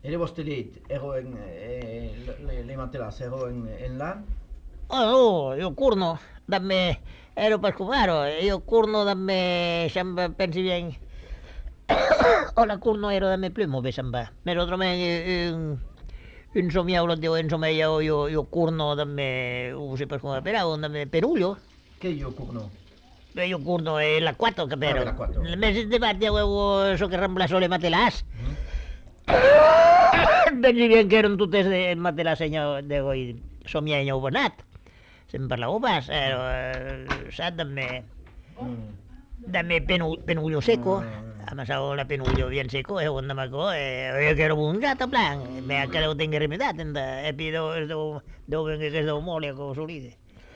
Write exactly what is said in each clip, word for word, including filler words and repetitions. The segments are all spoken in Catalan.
Ere vostè leit, ero en eh, le, le matelas, ero en, en lan? Oh, io curno, dammi, ero per scumaro, io curno dammi, sembra, pensi bien, o la curno ero dammi plumo, be sembra, me lo tromé un, un somiaulo di un somiaulo, io, io curno dammi, usi per scumaro, però dammi peruglio, Che io curno? io curno è la quattro, Ah, capero, beh, la quattro. le mesi di parte avevo, so che reemplazo le matelas, Mm? pensi bien che erano tutte le matelas de hoy, somiagno bonat. Sempre la upas, eh, saps, dammi, Mm. dammi penu, penuglio seco, Ah, amasado la penuglio bien seco, e onda maco, e io quiero un gato plan, me ha quedado tenga remedad, enda, e pido, do, do venga que do mole, como solide.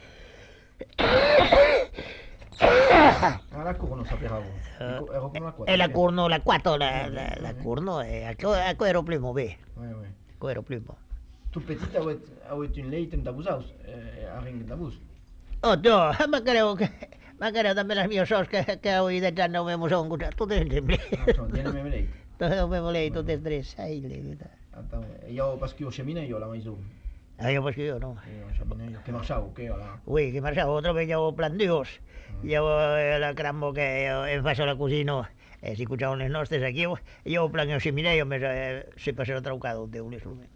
ah, la curno saperavo. Ecco, ero come la E quattro, la ok. curno, la quattro, la, Ah, la, beh, la ouais, curno, e a co ero primo, be, ouais, ouais. co ero primo. Tout petit, avut, avut un leit en dabusaus, eh, a ring dabus. Oh, no, ma creo que, ma creo también las míos sos que, que hoy de ya no vemos a un gusto, tú te entiendes. Ah, so, tiene me leit. Todo me volei, Ouais, tutte e ouais. tre, sai, le Attends, io parce que io cheminais io la maison. Ah, io posso io, no? Io cheminais io, che marciavo, che io la... Ui, che marciavo, otro che llevo plan Dios. Mm. Llevo la crambo che en faccio la cusino, e si cucciavano le nostre aquí, io plan io seminei, io me si passero traucado de un instrumento.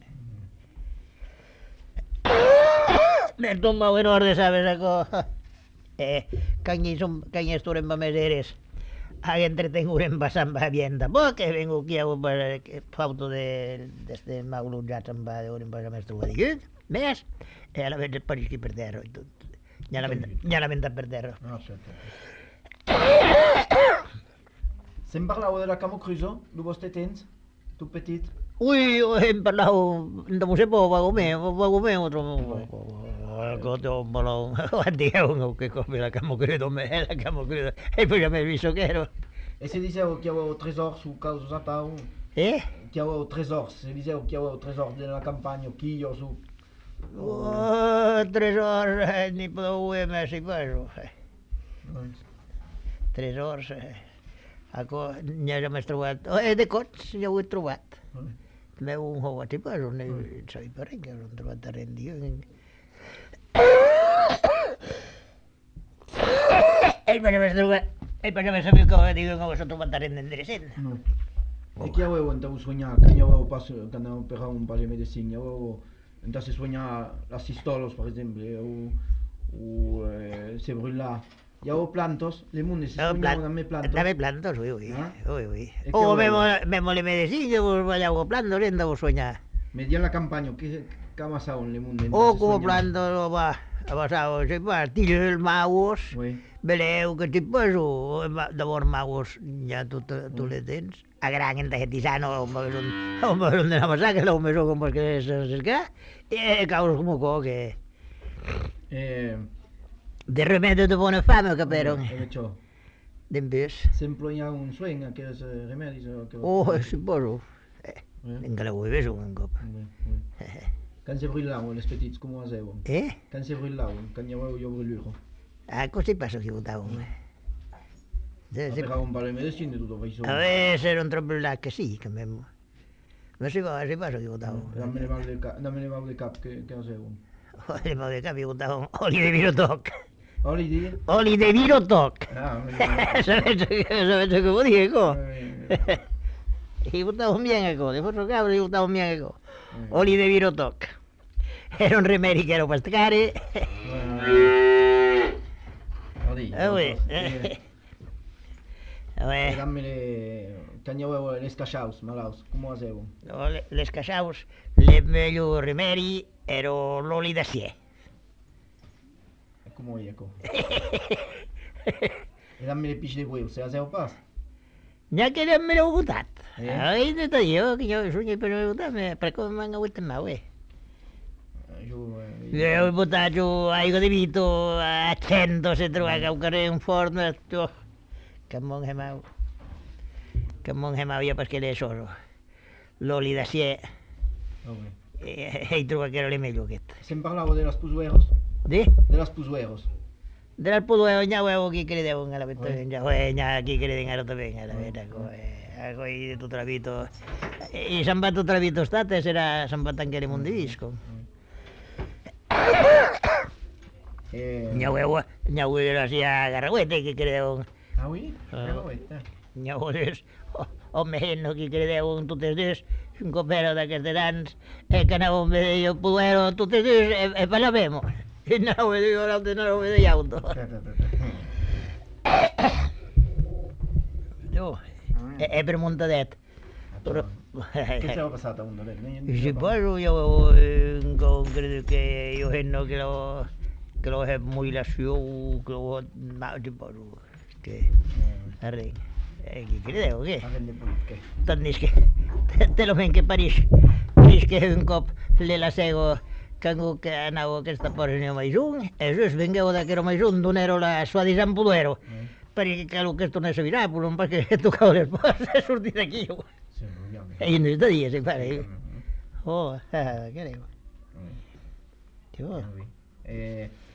Me tomba en orde, sabes, ako, eh, kanyi som, kanyi sturen pa meseres. A entretenguren pasan pa vienda, porque vengo aquí a para pauto de desde Maulunjat samba de orin para mestre de Gud, mes, e alla vez per chi per terra e tutto. Ya la venta, ya la venta per terra. Ah, certo. Se'n parlava de la Camo Cruzo, du vostè temps, tout petit? Ui, hem parlato, non si può, vago me, vago me, otro, Godo malo, Dio, che come la camo credo me, la camo credo, e poi abbiamo visto che ero, E se diceva che avevo tresor su causa Zatao, eh? che avevo tresor, se diceva che avevo tresor nella campagna, chi io su... Oh, tresor, eh, ni può me si paso, Eh, tresor, ako, ne abbiamo trovato, e de cots, ne ho trovato, eh. me un ho ti paso, ne sai pare che l'ho trovato rendio. E poi abbiamo trovato, e poi abbiamo saputo che dico che sono trovato rendere sen. No. E che avevo andavo a sognare, quando avevo passo, quando avevo operato un po' di medicina, avevo andavo a sognare la sistolos, per esempio, o, o eh, se brûla. E avevo plantos, le munde si sognavano da me plantos. Dame plantos, ui, ui, Eh? ui, ui. E che O avevo? memo le medicine, vogliamo plantos, e andavo a sognare. Me dio la campagna, che che amassavano le munde. O come plantos, va, pasavo, se va, tiglio magos, Oui. veleu que ti paso, davor magos, ja tu, tu le tens. A gran en de tisano, un poc son, un poc son de la massa, que lo meso com perquè se cerca, e caus com co que... Eh, De remedio de buona fame, capero? e perciò, Den bus. se employava un sueño, che es remedi, che... Oh, si poso. Eh, Eh, encara lo vuoi beso un cop. oui, oui. Quand se brûlavano le petits, come facevano? Eh? Quand se brûlavano, quando avevo io brûluro. Ah, così passo che votavo. Se, se, Operavo un po' le medicine e tutto, fai solo. a veces era un troppo là che sì, che me... Ma si va, si passo che votavo. Dammi le mani del cap, dammi le mani del cap, che, che facevano? Le male capi votavo oli de vino toc. Oli di? Oli de vino toc. Ah, muy Sapete che, sapete che vuol dire, co? bien. Y votavo bien, ecco, de forro cabro, y votavo bien, ecco. Oli de vino toc. Era un remedi che ero pescare. Oli. Eh, ui. E Vabbè, dammi le... Quando avevo le scasciaus, malaus, come facevano? no, le- les casaus, le meglio remedi ero l'oli d'acier. E come ecco. E dammi le pisce di quel, se facevo pas? Ya que no me lo votat. Eh? Ai, de tot jo, que jo sogno per no votar, per com m'han hagut amb eh. Io... Io ho votato a Igo De Vito, a cento se trova che un carrer un forno, tu, che mon hemau. Che mon hemau io perché le solo. L'oli d'acier, Vabbè. e, e trova che era le meglio che. Se parlavo della Spusueros? Di? Della Spusueros. Del pudo e ogna huevo chi credevo nella vita, Eh. ogna chi crede nella vita, la verità, coi tu travito. I se'n va tu travito state, serà se'n va tancare un divisco. Eh, Nyaueu, nyaueu era sia garraguete che credeu. ah oui? Garragueta. Nyaueu és home henno que credeu totes dues, un copero d'aquests grans, eh, que anàvem a dir jo puero totes dues, e, e parlavemo. I anàvem a dir l'altre anàvem a dir auto. Jo, è, è per Montadet. Però, Che ti è passato a un dolore? si parlo io eh, con- credo che io henno che lo che lo è mutilazione, che lo ma ti parlo che arre eh, che credevo che A velle pulche. tannis che te, te lo men che paris paris che un cop le la sego cango che andavo che sta por in Maisun e io vengevo da che ero Maisun non ero la sua di San Puluero perché che lo che sto ne serviva pure un perché toccavo le poste sorti da chi io Sì, vogliamo. e in due giorni si pare oh eh, che devo Mm. Dio. Ah oui. Eh,